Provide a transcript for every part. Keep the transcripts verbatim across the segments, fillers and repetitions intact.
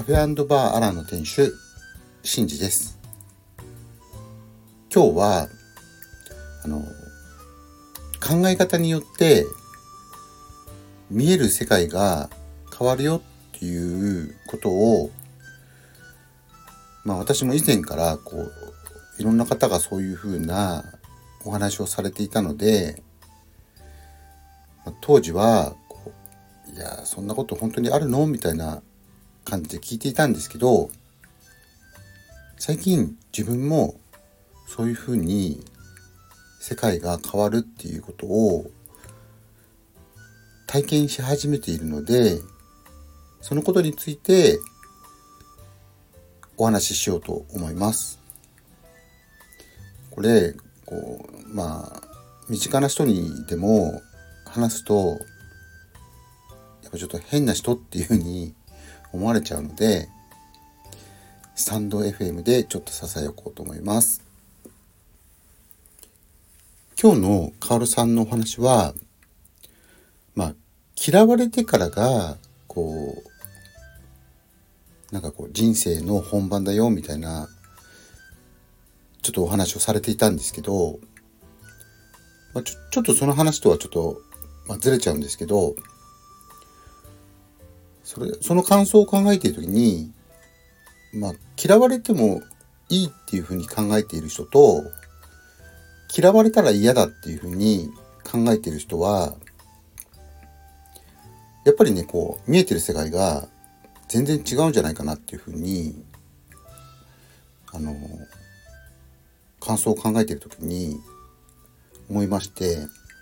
カフェ&バーアランの店主シンジです。今日はあの考え方によって見える世界が変わるよっていうことを、まあ私も以前からこういろんな方がそういうふうなお話をされていたので、まあ、当時はこういやそんなこと本当にあるのみたいな感じで聞いていたんですけど、最近自分もそういうふうに世界が変わるっていうことを体験し始めているので、そのことについてお話ししようと思います。これこうまあ身近な人にでも話すとやっぱちょっと変な人っていうふうに思われちゃうので、スタンド エフエム でちょっとささやこうと思います。今日のカオルさんのお話は、まあ嫌われてからがこうなんかこう人生の本番だよみたいなちょっとお話をされていたんですけど、まあ、ちょ、ちょっとその話とはちょっと、まあ、ずれちゃうんですけど、それその感想を考えているときに、まあ嫌われてもいいっていうふうに考えている人と、嫌われたら嫌だっていうふうに考えている人はやっぱりねこう見えてる世界が全然違うんじゃないかなっていうふうにあの感想を考えているときに思いまして、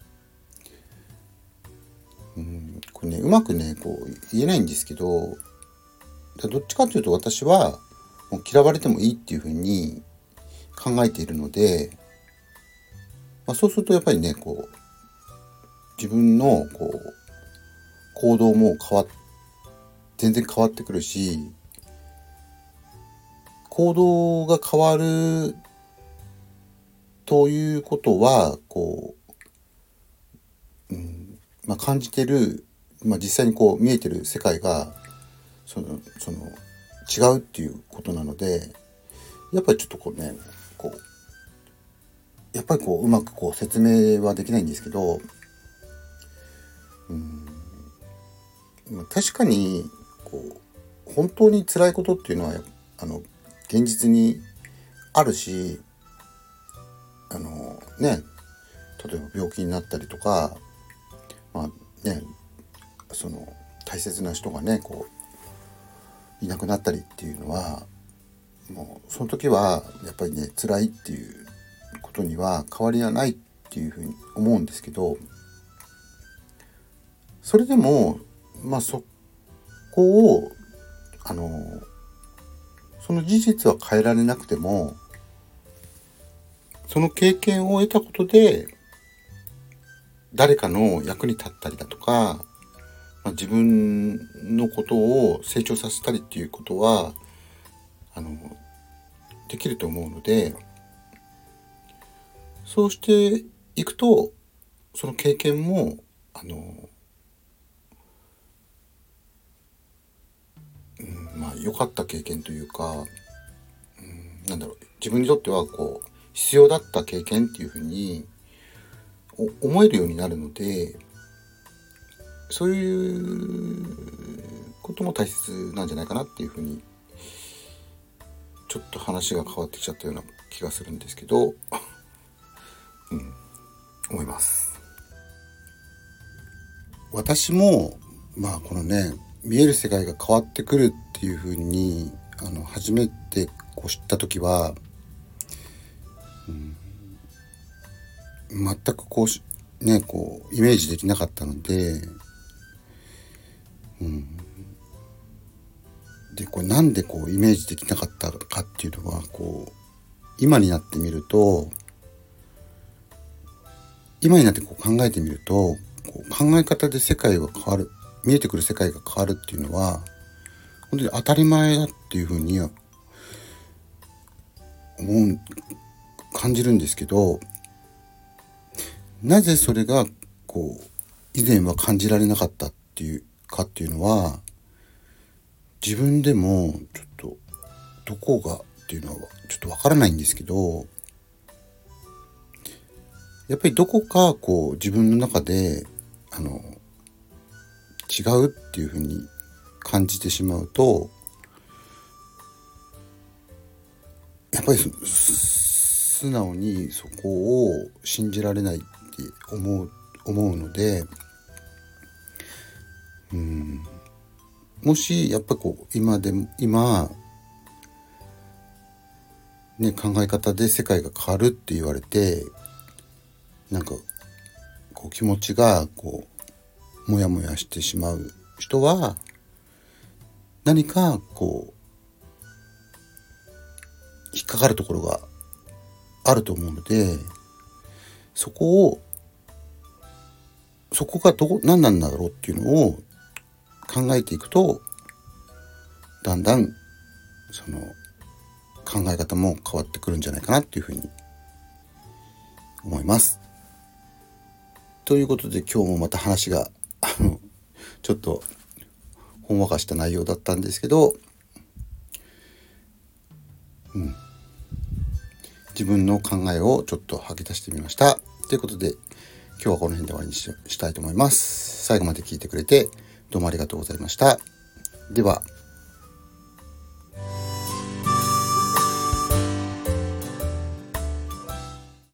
うんこれねうまくねこう言えないんですけど、どっちかというと私はもう嫌われてもいいっていうふうに考えているので、まあ、そうするとやっぱりねこう自分のこう行動も変わっ全然変わってくるし、行動が変わるということはこう、うんまあ、感じてる、まあ、実際にこう見えてる世界がそのその違うっていうことなので、やっぱりちょっとこうねこうやっぱりこううまくこう説明はできないんですけど、うん確かにこう本当に辛いことっていうのはあの現実にあるし、あのね例えば病気になったりとか、まあねその大切な人がねこういなくなったりっていうのはもうその時はやっぱりね辛いっていうことには変わりはないっていうふうに思うんですけど、それでもまあそこをあのその事実は変えられなくても、その経験を得たことで誰かの役に立ったりだとか、まあ、自分のことを成長させたりっていうことはあのできると思うので、そうしていくとその経験もあの、うん、まあ良かった経験というか、うん、なんだろう自分にとってはこう必要だった経験っていうふうに思えるようになるので、そういうことも大切なんじゃないかなっていうふうにちょっと話が変わってきちゃったような気がするんですけど、うん、思います。私もまあこのね見える世界が変わってくるっていうふうにあの初めてこう知った時は、うん、全くこうねこうイメージできなかったので、うん、でこれなんでこうイメージできなかったかっていうのはこう今になってみると今になってこう考えてみるとこう考え方で世界が変わる、見えてくる世界が変わるっていうのは本当に当たり前だっていうふうに思う感じるんですけど、なぜそれがこう以前は感じられなかったっていうかっていうのは自分でもちょっとどこがっていうのはちょっとわからないんですけど、やっぱりどこかこう自分の中であの違うっていうふうに感じてしまうと、やっぱり素直にそこを信じられないって思う思うので、うん、もしやっぱこう今でも今ね考え方で世界が変わるって言われて、なんかこう気持ちがこうモヤモヤしてしまう人は、何かこう引っかかるところがあると思うので、そこをそこがどこ何なんだろうっていうのを考えていくと、だんだんその考え方も変わってくるんじゃないかなっていうふうに思います。ということで今日もまた話があのちょっとほんわかした内容だったんですけど、うん、自分の考えをちょっと吐き出してみました。ということで今日はこの辺で終わりに し, したいと思います。最後まで聞いてくれてどうもありがとうございました。では。